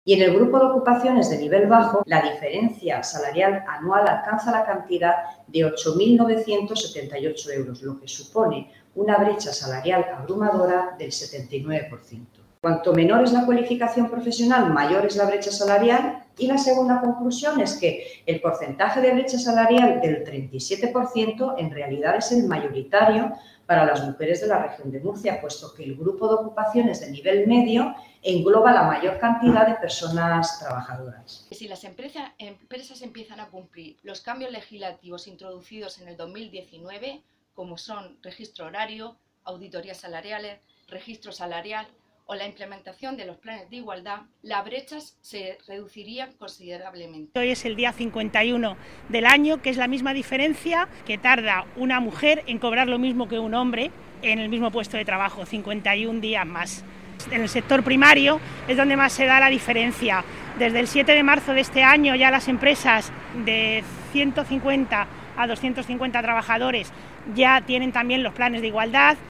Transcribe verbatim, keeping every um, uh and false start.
Y en el grupo de ocupaciones de nivel bajo, la diferencia salarial anual alcanza la cantidad de ocho mil novecientos setenta y ocho euros, lo que supone una brecha salarial abrumadora del setenta y nueve por ciento. Cuanto menor es la cualificación profesional, mayor es la brecha salarial. Y la segunda conclusión es que el porcentaje de brecha salarial del treinta y siete por ciento en realidad es el mayoritario para las mujeres de la región de Murcia, puesto que el grupo de ocupaciones de nivel medio engloba la mayor cantidad de personas trabajadoras. Si las empresa, empresas empiezan a cumplir los cambios legislativos introducidos en el dos mil diecinueve, como son registro horario, auditorías salariales, registro salarial o la implementación de los planes de igualdad, las brechas se reducirían considerablemente. Hoy es el día cincuenta y uno del año, que es la misma diferencia que tarda una mujer en cobrar lo mismo que un hombre en el mismo puesto de trabajo, cincuenta y un días más. En el sector primario es donde más se da la diferencia. Desde el siete de marzo de este año ya las empresas de ciento cincuenta a doscientos cincuenta trabajadores ya tienen también los planes de igualdad.